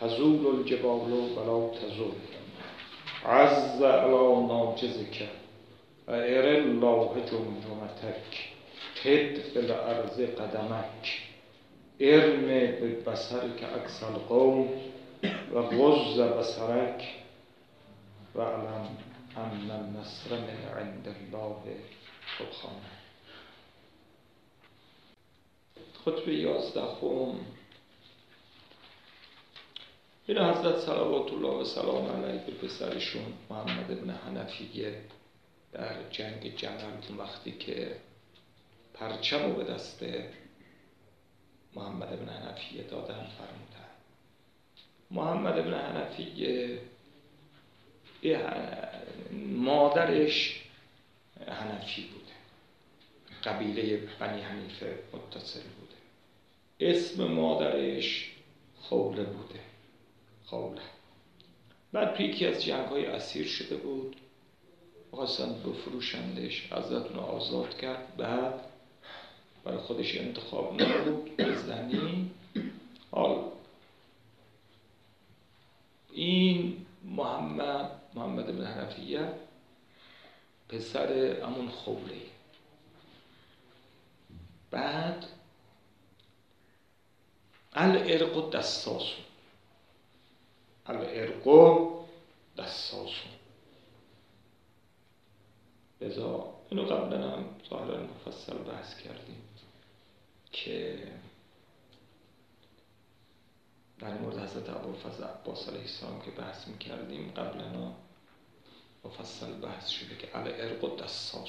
تزول الجبال ولا تزول عز علی ناجزک ار الله جمجمتک تد فی الارض قدمک ارم ببصرک عکس القوم و غض بصرک و علم ان النصر من عند الله سبحانه. خطبه 11 این حضرت صلوات الله و سلام علیه به پسرشون محمد بن حنفیه در جنگ جمل وقتی که پرچم رو به دست محمد بن حنفیه دادن فرمودن. محمد بن حنفیه مادرش حنفی بوده، قبیله بنی حنیفه متصل بوده. اسم مادرش خوله بوده، خوله. بعد توی یکی از جنگ‌های اسیر شده بود، خواستن بفروشندش، حضرت اونو آزاد کرد. بعد برای خودش انتخاب نبود به زنی. حال این محمد بن حنفیه پسر همون خوله. بعد العرق دساسون، العرق دساسون. لذا اینو قبلا هم ظاهرا مفصل بحث کردیم که در مورد حضرت ابوالفضل عباس علیه السلام که بحث میکردیم قبلا مفصل بحث شده که العرق دساس.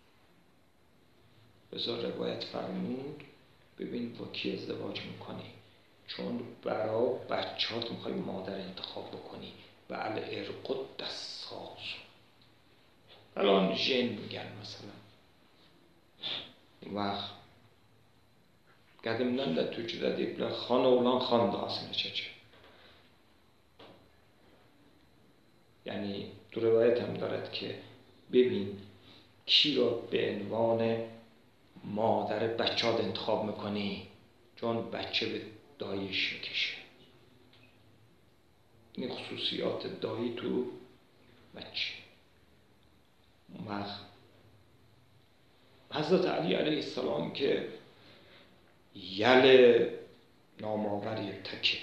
لذا روایت فرمود ببین با کی ازدواج میکنی، چون برا بچهات میخوای مادر انتخاب بکنی و العرق دساس. الان ژن میگن مثلا وقت قدیمدن در Türkçe'de deyiblər xan oğlan xan dasını çəkir. یعنی تو روایت هم دارد که ببین کی را به عنوان مادر بچه‌ات انتخاب میکنی، چون بچه به داییش میکشه. این خصوصیات دایی تو بچه. حضرت علی علیه السلام که یل نامآوری تکه،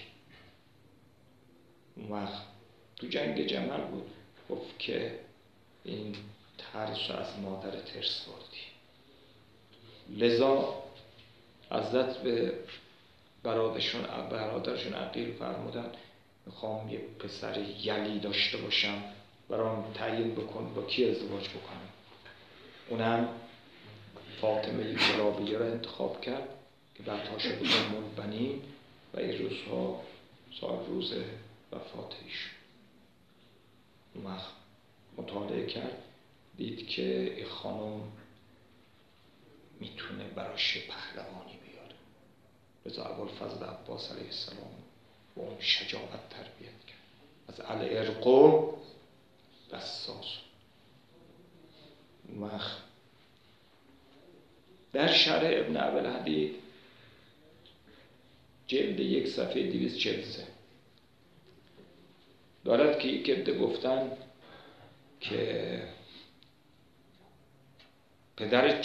اون وقت تو جنگ جمل بود، گفت که این ترس از مادر ترس بردی. لذا حضرت به برادرشون عقیل فرمودن میخوام یه پسر یلی داشته باشم، برام تعیین بکن با کی ازدواج بکنم. اونم فاطمه کلابیه را انتخاب کرد که بعدها شد ام البنین و این روزها روز وفات ایشون. اون وقت مطالعه کرد، دید که این خانم میتونه براش پهلوانی بیاره. لذا ابوالفضل عباس علیه السلام با اون شجاعت تربیت کرد. از العرق دساس. اون وقت در شرح ابن ابوالحدید جلد 1 صفحه 243 دارد که یک عده گفتن که پدرت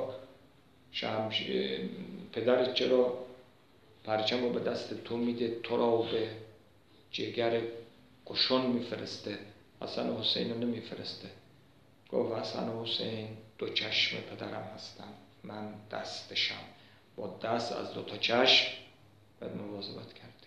چرا پرچم رو به دست تو میده، تو را به جگر قشون میفرسته، حسن و حسین رو نمیفرسته. گفت حسن و حسین دو چشم پدرم هستن، من دستشم، با دست از 2 تا چشم باید مواظبت کردی.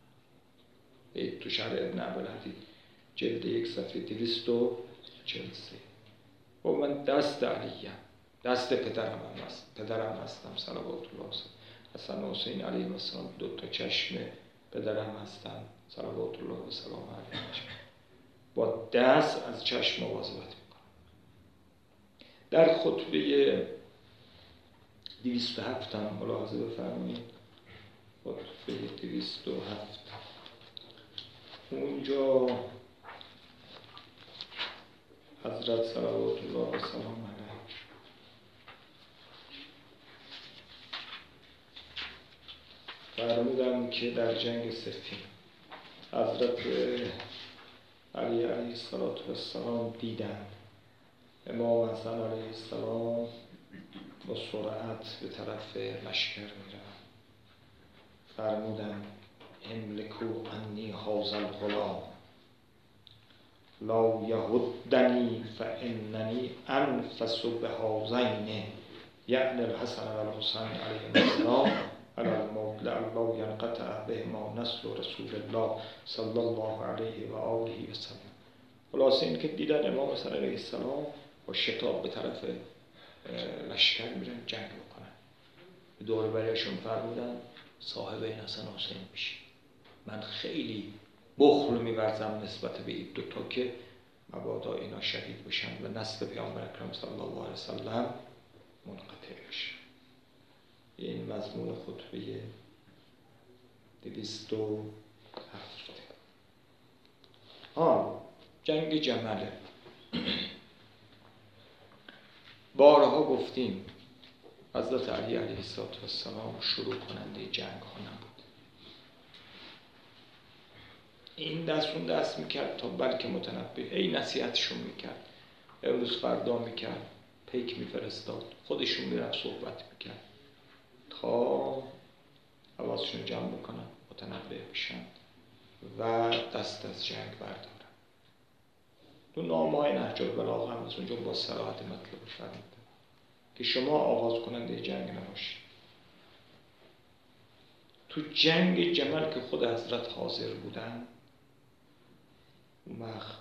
تو شرح ابن ابوالحدید جلد 1 صفحه 243 و من دست علیم، دست پدرم هستم صلوات الله علیه. حسن و حسین علیه السلام 2 تا چشم پدرم هستن صلوات الله و سلام علیه، با دست از چشم مواظبت میکنم. در خطبه 207 هم ملاحظه بفرمایید. خطبه 207 اونجا حضرت صلوات الله و سلام علیه فرمودن که در جنگ صفین حضرت علی علیه السلام دیدن امام حسن علیه السلام با سرعت به طرف لشکر میرن. فرمودن املکو انی هذا الغلام لا یهدنی فاننی انفس بهذین، یعنی الحسن و الحسین علیهم السلام علی الموت لعله ینقطع بهما نسل رسول الله صلی الله علیه و آله و سلم. خلاصه این که دیدن امام حسن علیه السلام با شتاب به طرف لشکر میرن جنگ بکنن. به دور بریشون فرمودن صاحب این حسن و حسین میشی. من خیلی بخل می‌ورزم نسبت به این دوتا که مبادا اینا شهید بشن و نسل پیامبر اکرم صلی الله علیه وسلم منقطع بشه. این مضمون خطبه 207. جنگ جمله. بارها گفتیم حضرت علی علیه السلام شروع کننده جنگ ها نبود. این دست میکرد تا بلکه متنبه ای نصیحتشون میکرد، امروز فردا میکرد، پیک میفرستاد، خودشون میرفت صحبت میکرد تا حواسشون جمع بکنن، متنبه بشن و دست از جنگ بردارن. تو نامه‌های نهج البلاغه هم از اونجا با صراحت مطلب فرمودن که شما آغاز کننده جنگ نباشید. تو جنگ جمل که خود حضرت حاضر بودن، اون وقت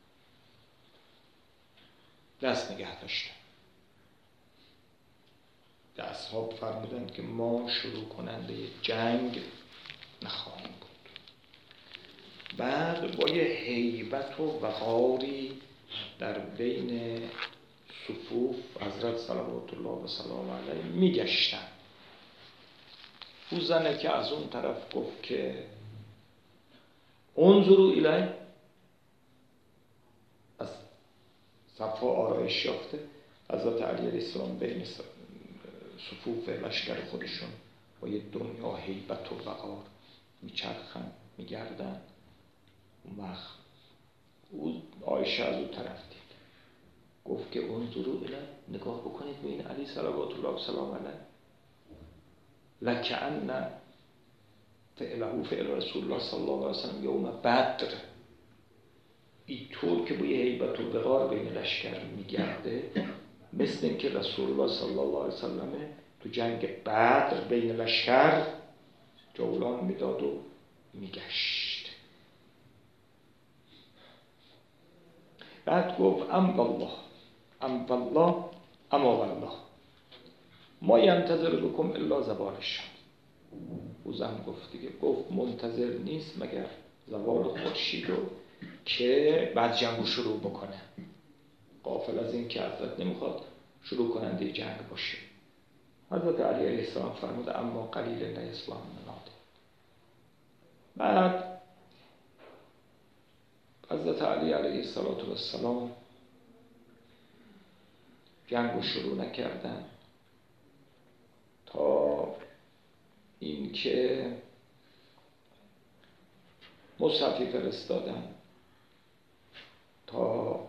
دست نگه داشتن. اصحاب فرمودن که ما شروع کننده جنگ نخواهیم بود. بعد با یه هیبت و وقاری در بین صفوف حضرت صلوات الله و سلام علیه میگشتن. او زنه که از اون طرف گفت که انظروا الی، از صفا آرایش یافته حضرت علی علیه السلام بین صفوف لشکر خودشون با یه دنیا هیبت و وقار میچرخن میگردن. اون وقت او عایشه از اون طرف دید، گفت که انظروا الی، نگاه بکنید به این علی صلوات الله و سلام علیه، لکأن فعله فعل رسول الله صلی الله علیه وسلم یوم بدر. اینطور که با یه هیبت و وقار بین لشکر میگرده، مثل این که رسول الله صلی الله علیه وسلم تو جنگ بدر بین لشکر جولان میداد و میگشت. بعد گفت ام والله اما والله ما ینتظر بکم الا زوال الشمس. او زن گفت دیگه، گفت منتظر نیست مگر زوال خورشید رو که بعد جنگو شروع بکنه. غافل از این که حضرت نمیخواد شروع کننده جنگ باشه. حضرت علی علیه السلام فرمود اما قلیل نیسلام مناده. بعد حضرت علی علیه السلام جنگو شروع نکردن تا این که مصحفی فرستادن تا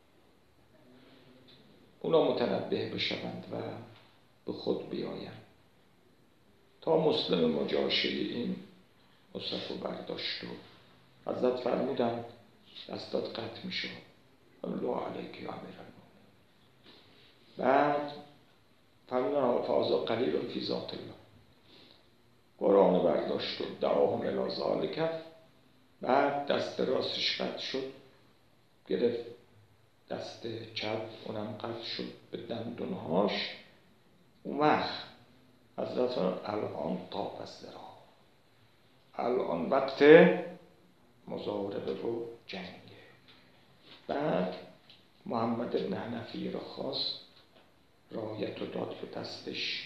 اونا متنبه بشوند و به خود بیایند. تا مسلم مجاشعی این مصحف رو برداشت و حضرت فرمودن دستات قطع میشه، الله علیک یا امیر المؤمنین. بعد فرمودن فاذا قلیل فی ذات الله، قرآن برداشت و دعاهم الی ذالک. بعد دست راستش قطع شد، گرفت دست چپ، اونم قطع شد به دندونهاش. اون وقت حضرت الان طاب الذراع، الان وقت مضاربه و جنگه. بعد محمد بن حنفی را خواست، رایت رو داد به دستش،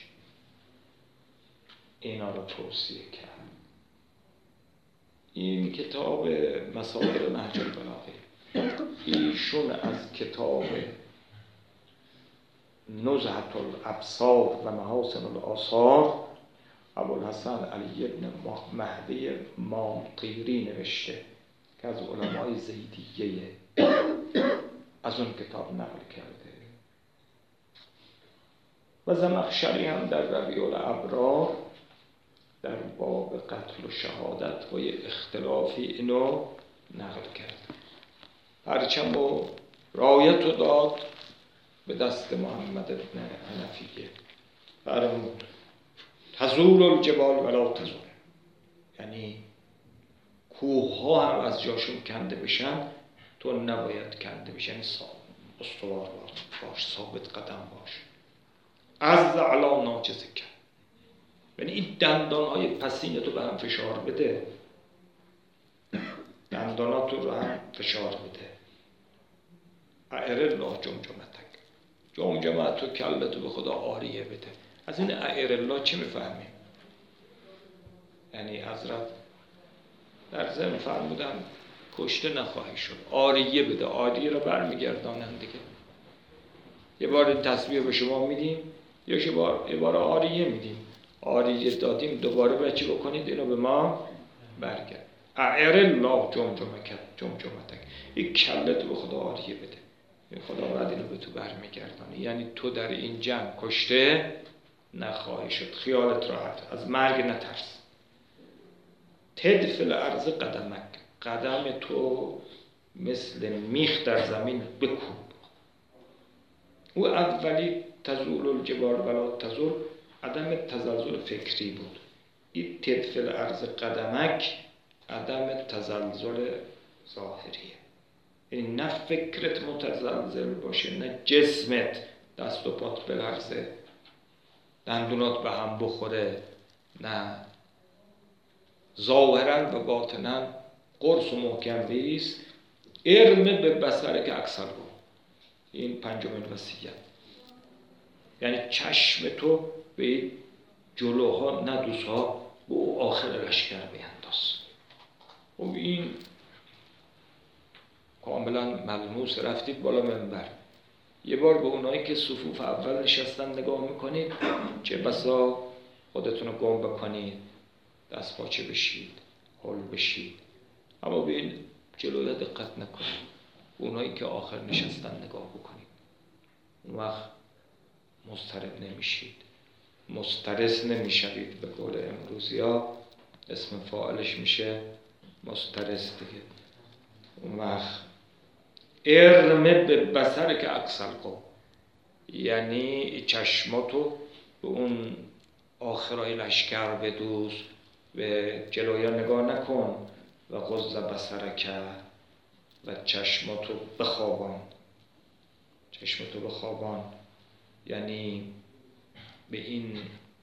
اینا را توصیه کرد. این کتاب مسائل نهج البلاغه، ایشون از کتاب نزهة الابصار و محاسن الآثار ابوالحسن علی ابن مهدی مامطیری نوشته که از علمای زیدیه، از اون کتاب نقل کرده. و زمخشری هم در ربیع الابرار در باب قتل و شهادت و یه اختلافی اینو نقل کرد. پرچم و رایت رو داد به دست محمد ابن حنفیه، فرمود تزول الجبال ولا تزول، یعنی کوه ها هم از جاشون کنده بشن تو نباید کنده بشن، یعنی استوار باش، ثابت قدم باش. از علا ناجز کن، یعنی این دندان های پسین تو به هم فشار بده، دندانات رو هم فشار بده. اعر الله جمجمتک، جمجمت و کلتو به خدا آریه بده. از این اعر الله چی میفهمیم؟ یعنی حضرت در ضمن فرمودن کشته نخواهی شد، آریه بده. آریه رو برمیگردانن دیگه. یه بار تسبیح به شما میدیم، یه بار آریه میدیم. آریه دادیم دوباره باید چی بکنید؟ اینو به ما برگرد. اعر الله جمجمتک، یک کلتو به خدا آریه بده. خدا بعد اینو به تو برمیگردانه، یعنی تو در این جنگ کشته نخواهی شد، خیالت راحت، از مرگ نترس. تدفع الارض قدمک، قدم تو مثل میخ در زمین بکوب. او اولی تزول الجبال ولا تزول، عدم تزلزل فکری بود. این تدفع الارض قدمک عدم تزلزل ظاهریه، یعنی نه فکرت متزلزل باشه نه جسمت دست و پات بلرزه، دندونات به هم بخوره، نه ظاهرا و باطنا قرص و محکم بیست. ارم به بصره که اکثر بود. این پنجمین وصیت، یعنی چشم تو به جلوها نه دوسها به او آخر لشکر بینداز. و این کاملا ملموس. رفتید بالا منبر، یه بار به اونایی که صفوف اول نشستن نگاه میکنید، چه بسا خودتون رو گم بکنید، دست پاچه بشید، هول بشید، اما به این جلوی دقت نکنید. اونایی که آخر نشستن نگاه بکنید، اون وقت مضطرب نمیشید، مسترس نمیشوید. به قول امروزی ها اسم فاعلش میشه مسترس دیگه. اون وقت ارمه به بصر که اکسل کن، یعنی چشماتو به اون آخرای لشکر بدوز، به جلویا نگاه نکن. و غض بصرک، و چشماتو بخوابان. چشماتو بخوابان یعنی به این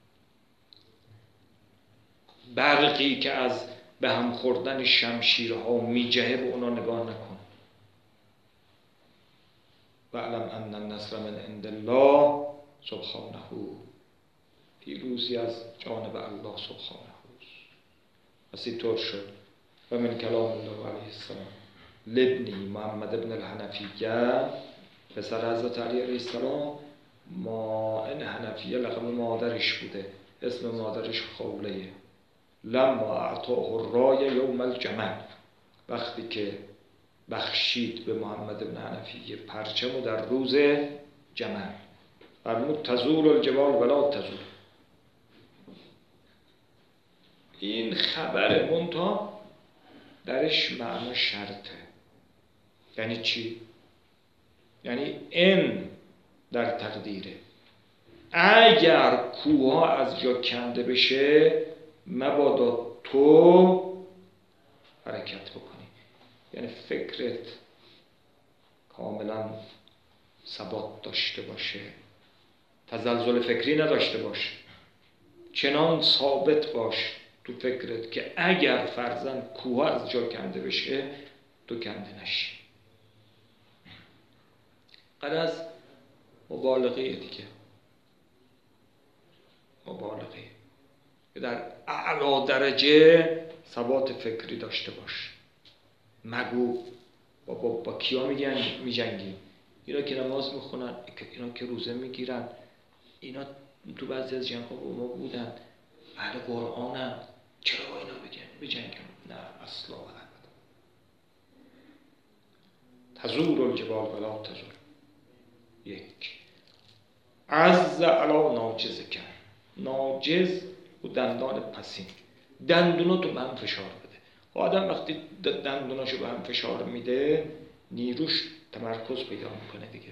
برقی که از به هم خوردن شمشیرها میجهه به اونا نگاه نکن. و علم ان النصر من عند الله سبحانه، پیروزی از جانب الله سبحانه. پس اینطور شد. و من کلام الله علیه السلام لابنی محمد ابن الحنفیه، پسر حضرت علی علیه السلام. ما این حنفیه لقب مادرش بوده، اسم مادرش خوله. لما اعطاه الرای یوم الجمل، وقتی که بخشید به محمد ابن حنفیه پرچم در روز جمل. فرمود تزول الجبال ولا تزول. این خبر منتها درش معنی شرطه. یعنی چی؟ یعنی این در تقدیره. اگر کوها از جا کنده بشه مبادا تو حرکت بکنی، یعنی فکرت کاملا ثبات داشته باشه، تزلزل فکری نداشته باش، چنان ثابت باش تو فکرت که اگر فرضاً کوه از جا کنده بشه تو کنده نشی. غرض مبالغه دیگه، مبالغه که در اعلی درجه ثبات فکری داشته باش. مگو با کیا میجنگی؟ اینا که نماز میخونن، اینا که روزه میگیرن، اینا تو بعضی از جنگ‌ها با ما بودن، اهل قرآنم، چرا با اینا بجنگم؟ نه اصلا و ابدا. تزور الجبال ولا تزور. یک عز علی ناجز کن. ناجز و دندان پسین، دندوناتو به هم فشار بده. آدم وقتی دندوناشو به هم فشار میده نیروش تمرکز پیدا میکنه دیگه.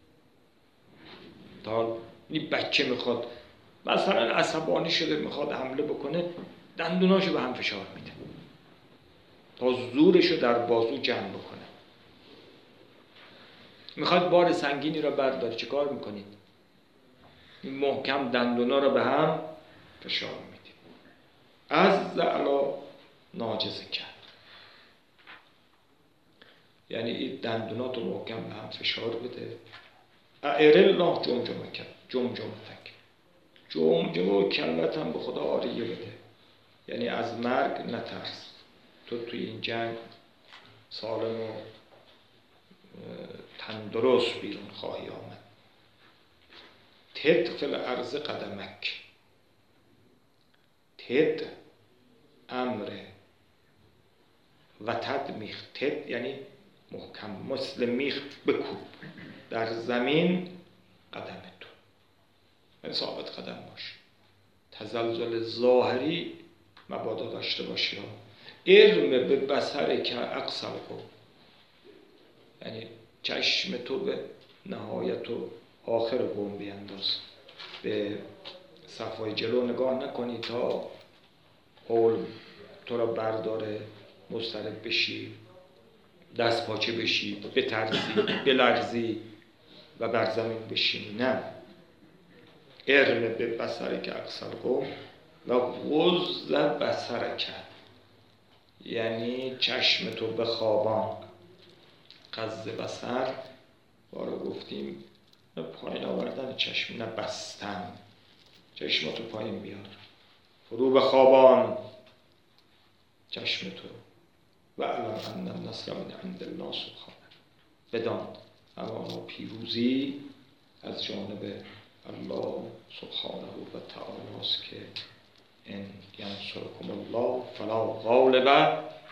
تا این بچه میخواد مثلا عصبانی شده میخواد حمله بکنه، دندوناشو به هم فشار میده تا زورشو در بازو جمع بکنه. میخواد بار سنگینی رو برداره، چه کار میکنید؟ محکم دندونا رو به هم فشار میدید. از علی ناجز کرد، یعنی این دندونات رو محکم به هم فشار بده. اعر الله جمجمه کرد، جمجمتک، جمجمه و کلت هم به خدا آریه بده، یعنی از مرگ نترس. تو توی این جنگ سالم و تندرست بیرون خواهی آمد. تد فی الارض قدمک. تد امره و تد میخ. تد یعنی محکم، مثل میخ بکوب در زمین قدم تو، یعنی ثابت قدم باش. تزلزل ظاهری مبادا داشته باشی. ارم به بصر که اقصر کن، یعنی چشم تو به نهایت و آخر قوم بینداز، به صفای جلو نگاه نکنی تا حول تو را برداره، مضطرب بشی، دست پاچه بشی، بترسی، بلرزی و بر زمین بشینی. نه، ارم به بصر که اقصر قوم و غض بصر که، یعنی چشم تو بخوابان. غض بصر بارو گفتیم پایین آوردن چشم، نه بستن. چشم تو پایین بیار، فرو بخوابان چشم تو. و اعلم ان النصر من عند الله سبحانه. بدان اما پیروزی از جانب الله سبحانه و تعالی است که ان ینصرکم الله فلا غالب